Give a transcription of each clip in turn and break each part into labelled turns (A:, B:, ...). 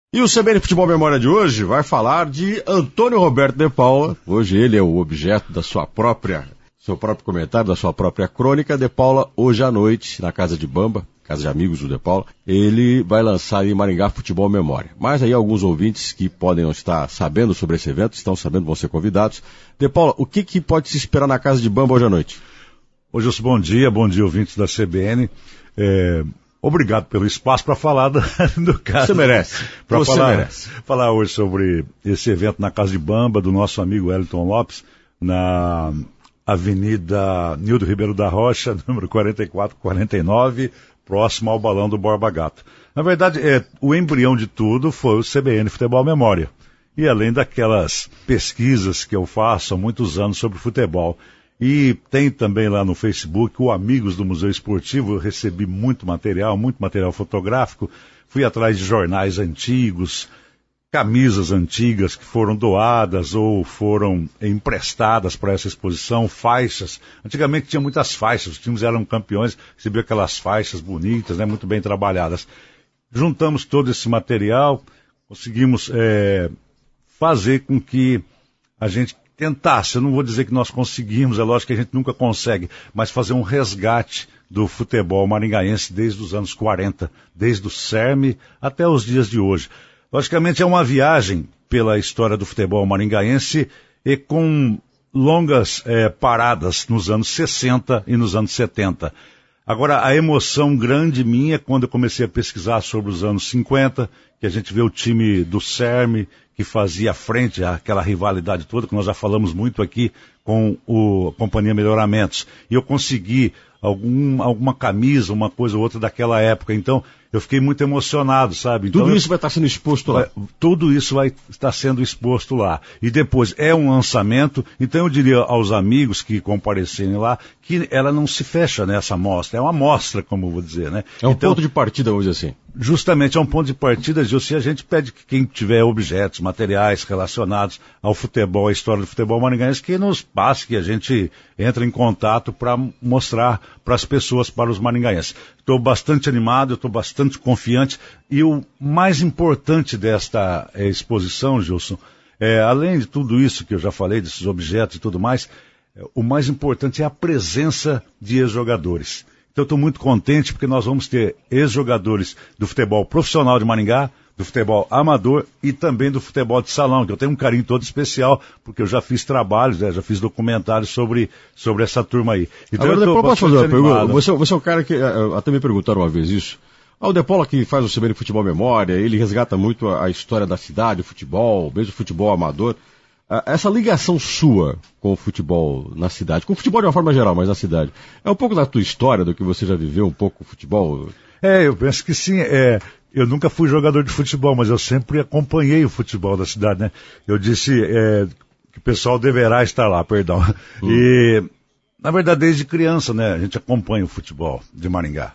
A: E o CBN Futebol Memória de hoje vai falar de Antônio Roberto de Paula. Hoje ele é o objeto da seu próprio comentário, da sua própria crônica. De Paula, hoje à noite, na Casa de Bamba, Casa de Amigos do De Paula, ele vai lançar em Maringá Futebol Memória. Mas aí alguns ouvintes que podem não estar sabendo sobre esse evento, estão sabendo, vão ser convidados. De Paula, o que pode se esperar na Casa de Bamba hoje à noite?
B: Ô Gilson, bom dia ouvintes da CBN. Obrigado pelo espaço para falar do caso.
A: Você merece.
B: Falar hoje sobre esse evento na Casa de Bamba, do nosso amigo Wellington Lopes, na Avenida Nildo Ribeiro da Rocha, número 4449, próximo ao Balão do Borba Gato. Na verdade, o embrião de tudo foi o CBN Futebol Memória. E além daquelas pesquisas que eu faço há muitos anos sobre futebol, e tem também lá no Facebook o Amigos do Museu Esportivo. Eu recebi muito material fotográfico, fui atrás de jornais antigos, camisas antigas que foram doadas ou foram emprestadas para essa exposição, faixas. Antigamente tinha muitas faixas, os times eram campeões, recebiam aquelas faixas bonitas, né, muito bem trabalhadas. Juntamos todo esse material, conseguimos fazer com que a gente tentasse, eu não vou dizer que nós conseguimos, é lógico que a gente nunca consegue, mas fazer um resgate do futebol maringaense desde os anos 40, desde o CERM até os dias de hoje. Logicamente é uma viagem pela história do futebol maringaense e com longas paradas nos anos 60 e nos anos 70. Agora, a emoção grande minha é quando eu comecei a pesquisar sobre os anos 50, que a gente vê o time do CERM, que fazia frente àquela rivalidade toda, que nós já falamos muito aqui com a Companhia Melhoramentos. E eu consegui alguma camisa, uma coisa ou outra daquela época. Então, eu fiquei muito emocionado, sabe? Então,
A: tudo isso vai estar sendo exposto lá?
B: Tudo isso vai estar sendo exposto lá. E depois, é um lançamento, então eu diria aos amigos que comparecerem lá, que ela não se fecha nessa mostra. É uma mostra, como eu vou dizer, né?
A: É um ponto de partida, vamos dizer assim.
B: Justamente, é um ponto de partida, Gilson, e a gente pede que quem tiver objetos, materiais relacionados ao futebol, à história do futebol maringaense, que nos passe, que a gente entre em contato para mostrar para as pessoas, para os maringaenses. Estou bastante animado, estou bastante confiante, e o mais importante desta exposição, Gilson, além de tudo isso que eu já falei, desses objetos e tudo mais, o mais importante é a presença de ex-jogadores. Então eu estou muito contente porque nós vamos ter ex-jogadores do futebol profissional de Maringá, do futebol amador e também do futebol de salão, que eu tenho um carinho todo especial, porque eu já fiz trabalhos, já fiz documentários sobre essa turma aí. Então,
A: agora, depois posso fazer uma pergunta? Você é um cara que, até me perguntaram uma vez isso, o De Paula que faz o CBN Futebol Memória, ele resgata muito a história da cidade, o futebol, mesmo o futebol amador. Essa ligação sua com o futebol na cidade, com o futebol de uma forma geral, mas na cidade, é um pouco da tua história, do que você já viveu um pouco o futebol?
B: Eu penso que sim. Eu nunca fui jogador de futebol, mas eu sempre acompanhei o futebol da cidade, né? Eu disse que o pessoal deverá estar lá, perdão. E, na verdade, desde criança, né, a gente acompanha o futebol de Maringá.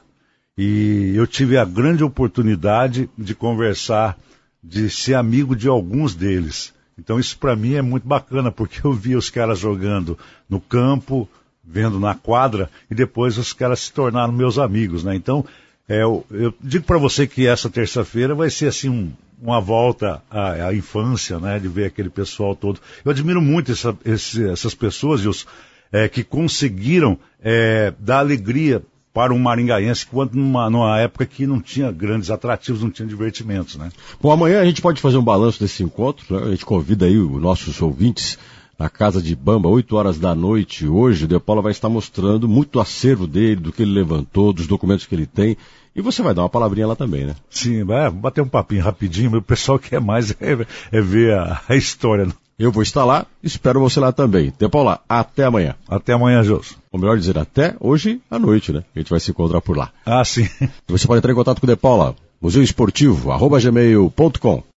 B: E eu tive a grande oportunidade de conversar, de ser amigo de alguns deles. Então isso para mim é muito bacana, porque eu via os caras jogando no campo, vendo na quadra, e depois os caras se tornaram meus amigos, né? Então, eu digo para você que essa terça-feira vai ser assim uma volta à infância, né? De ver aquele pessoal todo. Eu admiro muito essas pessoas, Gilson, que conseguiram dar alegria para um maringaense, quando numa época que não tinha grandes atrativos, não tinha divertimentos, né?
A: Bom, amanhã a gente pode fazer um balanço desse encontro, né? A gente convida aí os nossos ouvintes na Casa de Bamba, 8 horas da noite. Hoje o De Paula vai estar mostrando muito acervo dele, do que ele levantou, dos documentos que ele tem. E você vai dar uma palavrinha lá também, né?
B: Sim, vai bater um papinho rapidinho, mas o pessoal quer mais ver a história.
A: Eu vou estar lá, espero você lá também. De Paula, até amanhã.
B: Até amanhã, Jôs.
A: Ou melhor dizer, até hoje à noite, né? A gente vai se encontrar por lá.
B: Sim.
A: Você pode entrar em contato com o De Paula, museuesportivo@gmail.com.